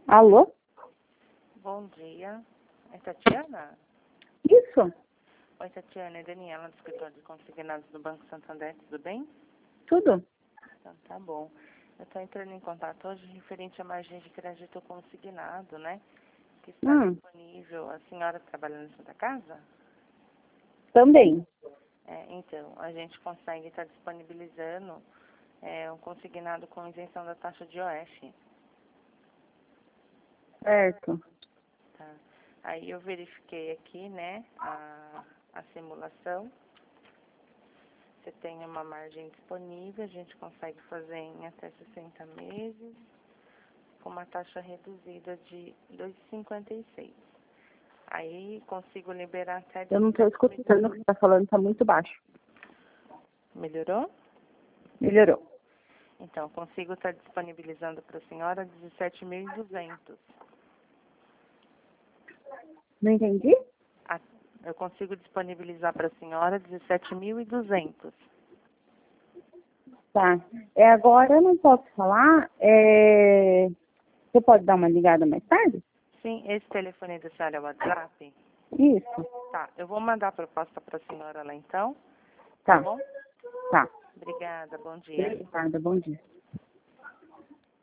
Alô? Bom dia. É Tatiana? Isso? Oi, Tatiana. É Daniela, do escritório de consignados do Banco Santander. Tudo bem? Tudo? Então, tá bom. Eu estou entrando em contato hoje referente a margem de crédito consignado, né? Que está disponível. A senhora trabalha na Santa Casa? Também. Então, a gente consegue estar disponibilizando um consignado com isenção da taxa de OF. Certo. Tá? Aí eu verifiquei aqui, né, a simulação. Você tem uma margem disponível, a gente consegue fazer em até 60 meses, com uma taxa reduzida de 2,56. Aí consigo liberar até... Eu não estou escutando o que você está falando, está muito baixo. Melhorou? Melhorou. Então, consigo estar disponibilizando para a senhora 17.200. Não entendi? Eu consigo disponibilizar para a senhora 17.200. Tá. Agora eu não posso falar. Você pode dar uma ligada mais tarde? Sim, esse telefone da senhora é o WhatsApp? Isso. Tá, eu vou mandar a proposta para a senhora lá então. Tá. Tá bom? Tá. Obrigada, bom dia. Obrigada, bom dia.